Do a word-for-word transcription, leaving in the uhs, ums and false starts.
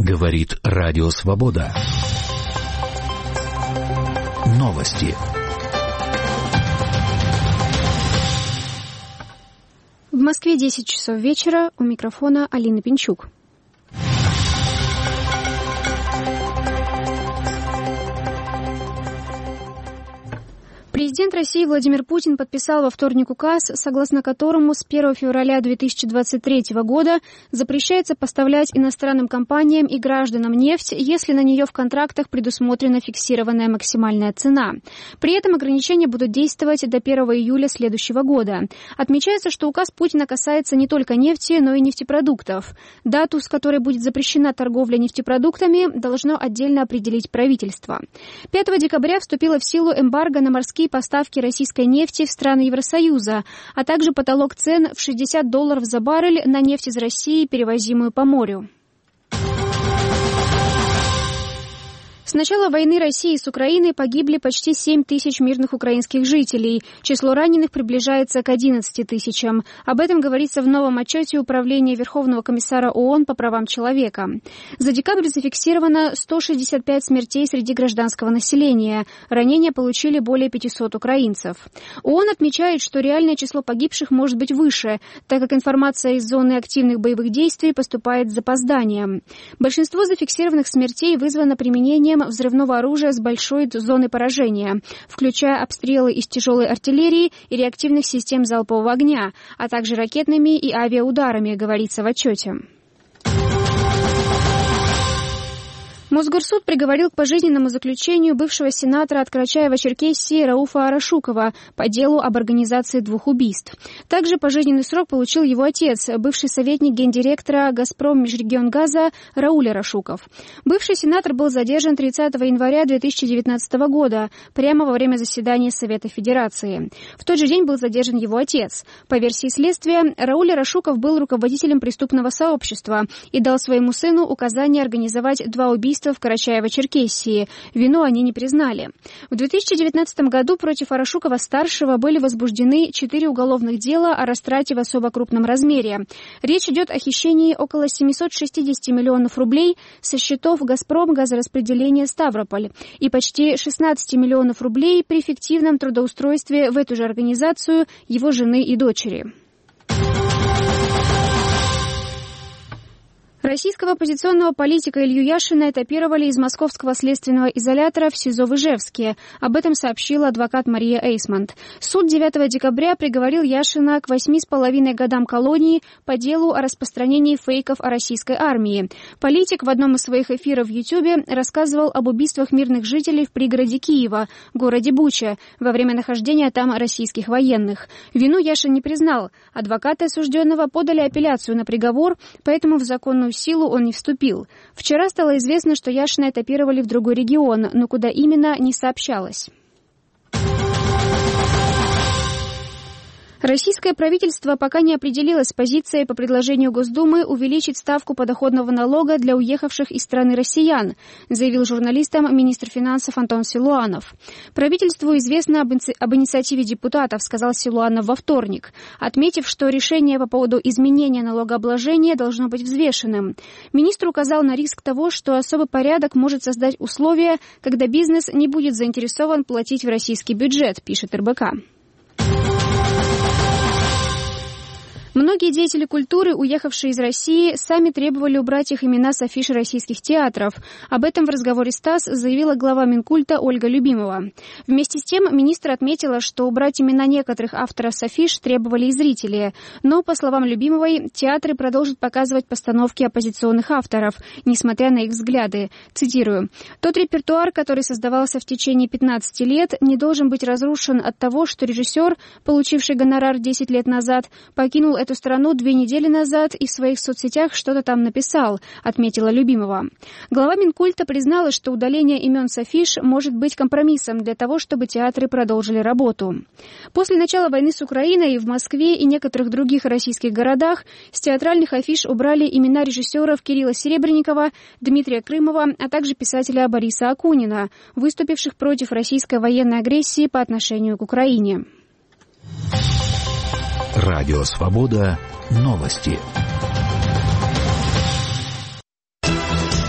Говорит Радио Свобода. Новости. В Москве десять часов вечера. У микрофона Алина Пинчук. Президент России Владимир Путин подписал во вторник указ, согласно которому с первого февраля две тысячи двадцать третьего года запрещается поставлять иностранным компаниям и гражданам нефть, если на нее в контрактах предусмотрена фиксированная максимальная цена. При этом ограничения будут действовать до первого июля следующего года. Отмечается, что указ Путина касается не только нефти, но и нефтепродуктов. Дату, с которой будет запрещена торговля нефтепродуктами, должно отдельно определить правительство. пятого декабря вступила в силу эмбарго на морские поставки российской нефти в страны Евросоюза, а также потолок цен в шестьдесят долларов за баррель на нефть из России, перевозимую по морю. С начала войны России с Украиной погибли почти семь тысяч мирных украинских жителей. Число раненых приближается к одиннадцати тысячам. Об этом говорится в новом отчете Управления Верховного комиссара ООН по правам человека. За декабрь зафиксировано сто шестьдесят пять смертей среди гражданского населения. Ранения получили более пятисот украинцев. ООН отмечает, что реальное число погибших может быть выше, так как информация из зоны активных боевых действий поступает с запозданием. Большинство зафиксированных смертей вызвано применением взрывного оружия с большой зоной поражения, включая обстрелы из тяжелой артиллерии и реактивных систем залпового огня, а также ракетными и авиаударами, говорится в отчете. Мосгорсуд приговорил к пожизненному заключению бывшего сенатора от Карачаева-Черкесии Рауфа Арашукова по делу об организации двух убийств. Также пожизненный срок получил его отец, бывший советник гендиректора «Газпром Межрегионгаза» Рауль Арашуков. Бывший сенатор был задержан тридцатого января две тысячи девятнадцатого года, прямо во время заседания Совета Федерации. В тот же день был задержан его отец. По версии следствия, Рауль Арашуков был руководителем преступного сообщества и дал своему сыну указание организовать два убийства в Карачаево-Черкесии. Вину они не признали. В две тысячи девятнадцатом году против Арашукова-старшего были возбуждены четыре уголовных дела о растрате в особо крупном размере. Речь идет о хищении около семисот шестидесяти миллионов рублей со счетов «Газпром» газораспределения Ставрополь и почти шестнадцати миллионов рублей при фиктивном трудоустройстве в эту же организацию его жены и дочери. Российского оппозиционного политика Илью Яшина этапировали из московского следственного изолятора в СИЗО в Ижевске. Об этом сообщила адвокат Мария Эйсмонт. Суд девятого декабря приговорил Яшина к восьми с половиной годам колонии по делу о распространении фейков о российской армии. Политик в одном из своих эфиров в Ютьюбе рассказывал об убийствах мирных жителей в пригороде Киева, городе Буча, во время нахождения там российских военных. Вину Яшин не признал. Адвокаты осужденного подали апелляцию на приговор, поэтому в законную силу он не вступил. Вчера стало известно, что Яшина этапировали в другой регион, но куда именно, не сообщалось. Российское правительство пока не определилось с позицией по предложению Госдумы увеличить ставку подоходного налога для уехавших из страны россиян, заявил журналистам министр финансов Антон Силуанов. Правительству известно об, иници... об инициативе депутатов, сказал Силуанов во вторник, отметив, что решение по поводу изменения налогообложения должно быть взвешенным. Министр указал на риск того, что особый порядок может создать условия, когда бизнес не будет заинтересован платить в российский бюджет, пишет эр бэ ка. Многие деятели культуры, уехавшие из России, сами требовали убрать их имена с афиш российских театров. Об этом в разговоре с ТАСС заявила глава Минкульта Ольга Любимова. Вместе с тем министр отметила, что убрать имена некоторых авторов с афиш требовали и зрители. Но, по словам Любимовой, театры продолжат показывать постановки оппозиционных авторов, несмотря на их взгляды. Цитирую. «Тот репертуар, который создавался в течение пятнадцати лет, не должен быть разрушен от того, что режиссер, получивший гонорар десять лет назад, покинул эту страну две недели назад и в своих соцсетях что-то там написал», отметила Любимова. Глава Минкульта признала, что удаление имен с афиш может быть компромиссом для того, чтобы театры продолжили работу. После начала войны с Украиной в Москве и некоторых других российских городах с театральных афиш убрали имена режиссеров Кирилла Серебренникова, Дмитрия Крымова, а также писателя Бориса Акунина, выступивших против российской военной агрессии по отношению к Украине. Радио Свобода. Новости.